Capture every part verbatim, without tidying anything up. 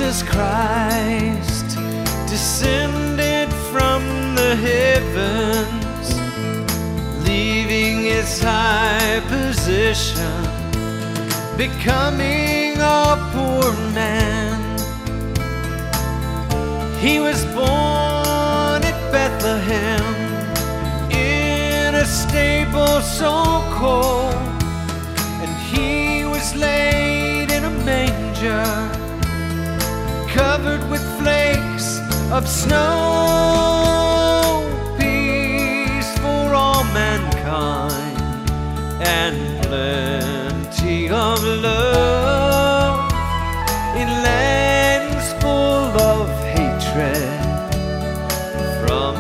Jesus Christ descended from the heavens, leaving his high position, becoming a poor man. He was born at Bethlehem in a stable so cold, and he was laid in a manger, covered with flakes of snow. Peace for all mankind and plenty of love in lands full of hatred from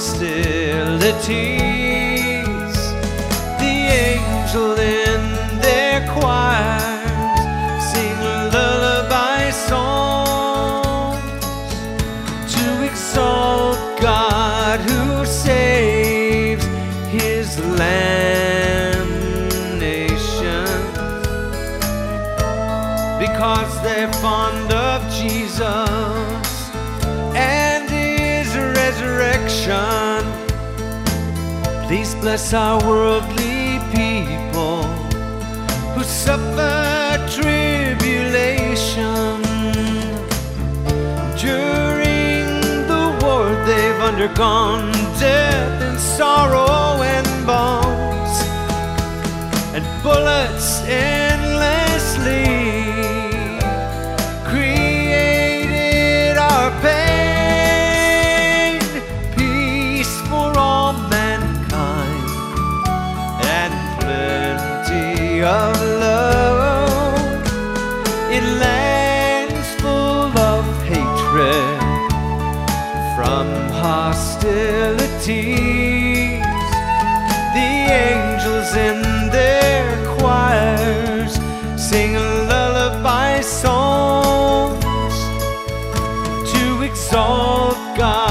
hostilities. The angel in their choirs sing lullaby songs to exalt God who saves his land nations, because they're fond of Jesus and his resurrection. Please bless our worldly people who suffer tribulation. During the war they've undergone death and sorrow and bones, and bullets endlessly created our pain. Peace for all mankind and plenty of love in lands full of hatred from hostilities. The angels in their choirs sing lullaby songs to exalt God